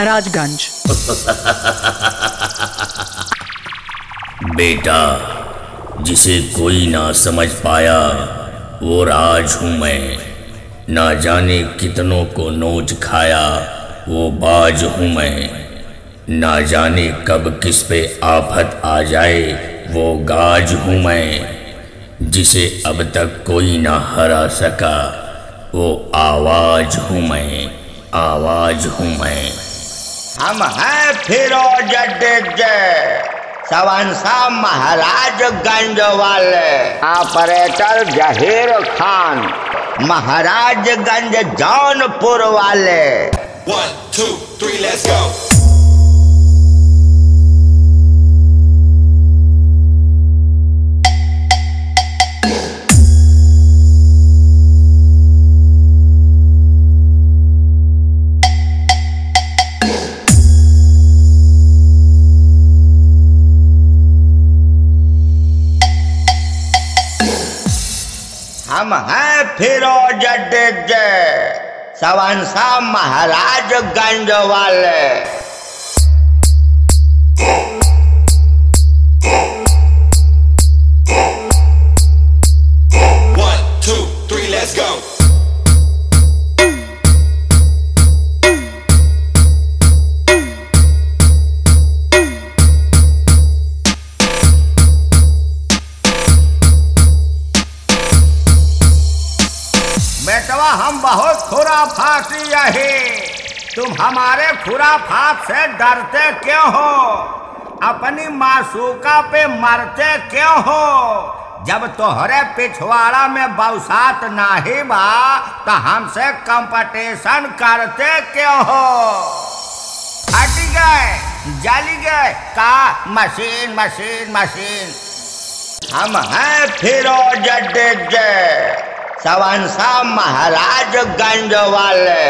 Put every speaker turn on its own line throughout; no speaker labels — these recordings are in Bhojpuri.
महाराजगंज।
बेटा, जिसे कोई ना समझ पाया वो राज हूँ मैं, ना जाने कितनों को नोच खाया वो बाज हूँ मैं, ना जाने कब किस पे आफत आ जाए वो गाज हूँ मैं, जिसे अब तक कोई ना हरा सका वो आवाज हूँ मैं, आवाज हूँ मैं।
हम हैं फिरोज सवंसा महाराजगंज वाले, ऑपरेटर जहीर खान महाराजगंज जौनपुर वाले।
1 2 3 let's go।
हम हैं फिरोज सवंसा महाराजगंज वाले।
1 2 3 let's go।
बेटवा हम बहुत खुराफाती यही, तुम हमारे खुराफात से डरते क्यों हो? अपनी मासूका पे मरते क्यों हो? जब तोहरे पिछवाड़ा में बौसात नाही बा तो हमसे कंपटीशन करते क्यों हो? हट गए जली गए का मशीन मशीन मशीन। हम हैं फिरोज सवंसा महाराजगंज वाले।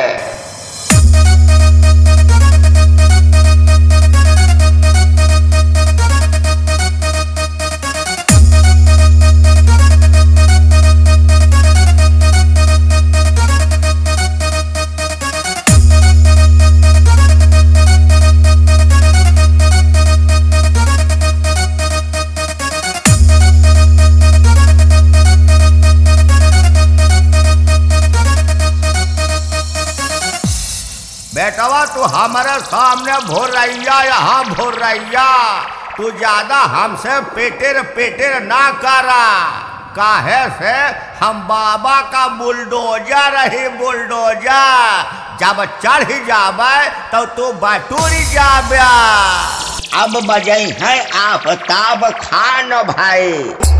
बेटवा तू हमारे सामने भोर रैया यहाँ भोर रैया, तू ज्यादा हमसे पेटेर पेटेर ना करा, काहे से हम बाबा का बुलडोजर रही बुलडोजर, जब चढ़ जाबे तो तू बटूरी जाबे। अब बजे है आफताब खान भाई।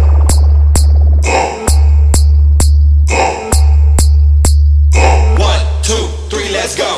1 2 3 let's go।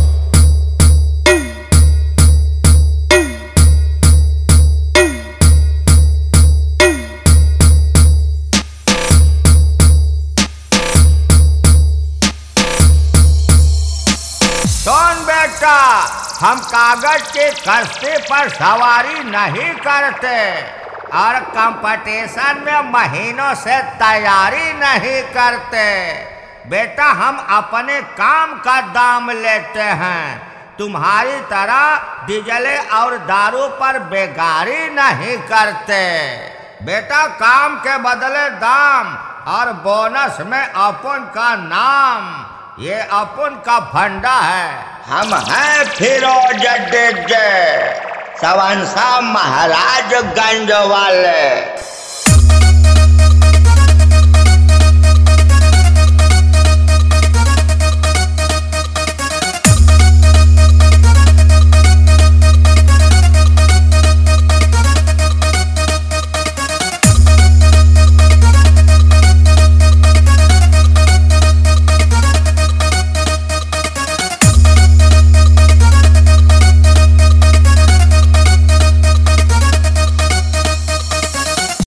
सुन बेटा, हम कागज के कश्ती पर सवारी नहीं करते और कंपटीशन में महीनों से तैयारी नहीं करते। बेटा हम अपने काम का दाम लेते हैं, तुम्हारी तरह डीजल और दारू पर बेगारी नहीं करते। बेटा काम के बदले दाम और बोनस में अपन का नाम, ये अपन का फंडा है। हम हैं फिरोज सवंसा महाराजगंज वाले।